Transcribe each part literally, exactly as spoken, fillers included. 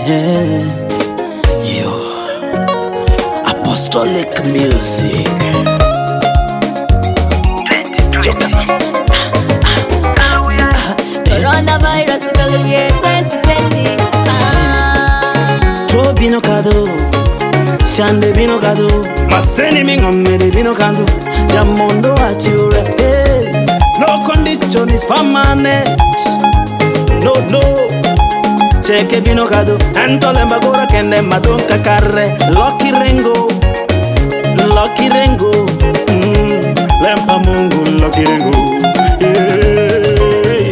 yeah. Yo, Apostolic Music. Joka. Coronavirus Galilee twenty twenty. To bino kado, shande bino kado, maseni mingomede bino kado, jamondo achiura. Hey. No condition is permanent. No, no. Cheke bino kado, ento lemba gora kende madon kakare. Lucky Rengo, Lucky Rengo, mm. Lempa mungu Lucky Rengo. Hey.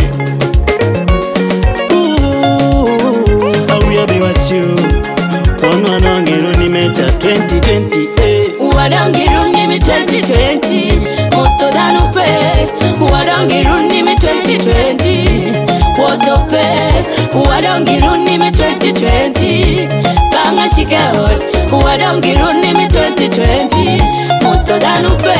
Ooh, how we be with you? One one on ni mecha twenty twenty. Hey. Wadangirundi mi twenty twenty. Moto danupe. Wadangirundi mi twenty twenty. Wotope. Wadangirundi mi twenty twenty. Banga shikahot. Wadangirundi mi twenty twenty. Moto danupe.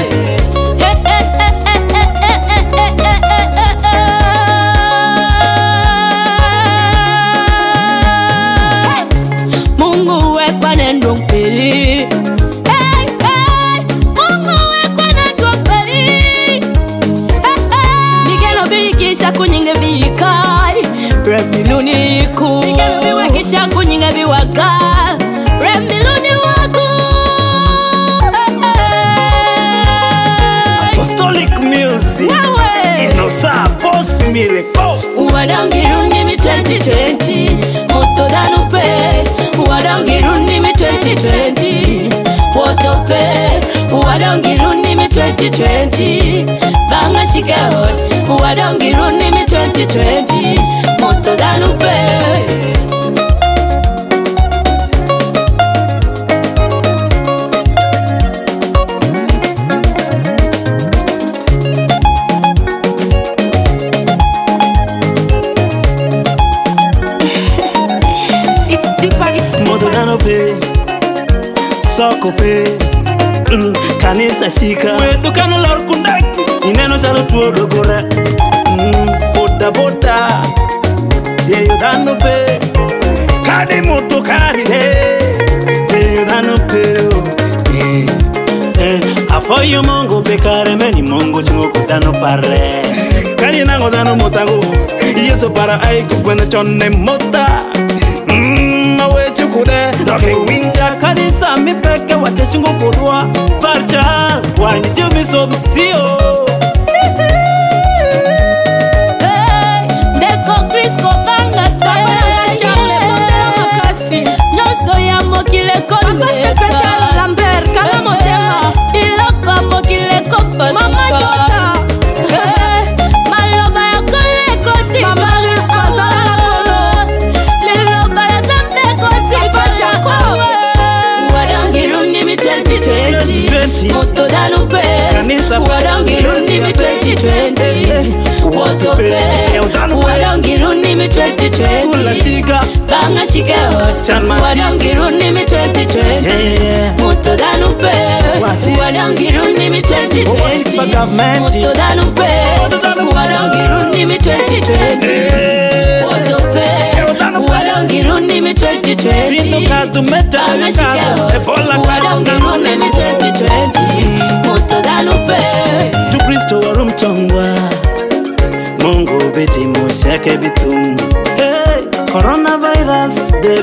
Mungu wekwa nendo mpili. Kunyinga bikai remiluni ku Migano biwekisha kunyinga biwaka remiluni waku. Apostolic Music. Inosa Boss Miracle. Wadangirundi mi twenty twenty. Moto danupe. Wadangirundi mi twenty twenty. Wotope. Wadangirundi mi twenty twenty. Banga shikahot. Wadangirundi mi twenty twenty. Moto danupe. It's deeper, it's Moto danupe, soko pe, mm, kanisa shika. We dukano lor kundaki, ineno salo tuo dogora. Mm, boda boda, yeyo danupe, kadi moto kari he, yeyo danupe o. Eh, eh, afoyo mongo bekare meni mongo chungo kudano pare. Kani nango dano motango, yeso para ai kukwena chonne mota. Mmm, awe chukude, loke winja kadisa mi peke wache chungo kurua. Farcha, wani jumi sobisio. Hey, ndeko Crisco banga tayana shale motela makasi. Nyoso ya mokile konde. Secrétaire Lambert, kala motema. Ilapa mokile kopa Mama Tota. Hey, maloba ya kole koti. Mama Risco zala kolo. Liloba ya zamte koti. Pasha kowe. Wadangirundi mi twenty twenty. twenty. Moto danupe. Kanisa Wadangirundi mi twenty twenty. Wotope. Wadangirundi mi twenty Kula twenty. shika. Banga shikahot. Chanma. Wadangirundi mi twenty twenty. Yeah, yeah. Moto danupe. Wachi. Wadangirundi mi twenty twenty. Wachi pa government. Moto danupe. Moto danupe. Wadangirundi mi twenty twenty. Eh. Wotope. danupe. Wadangirundi mi twenty twenty. Bino kadu meta Banga kadu. shikahot. Ebola kadu. Wadangirundi mi twenty twenty. Moto danupe. Tu Kristo warum chongwa. Mungu beti mushake bitum. Hey, coronavirus de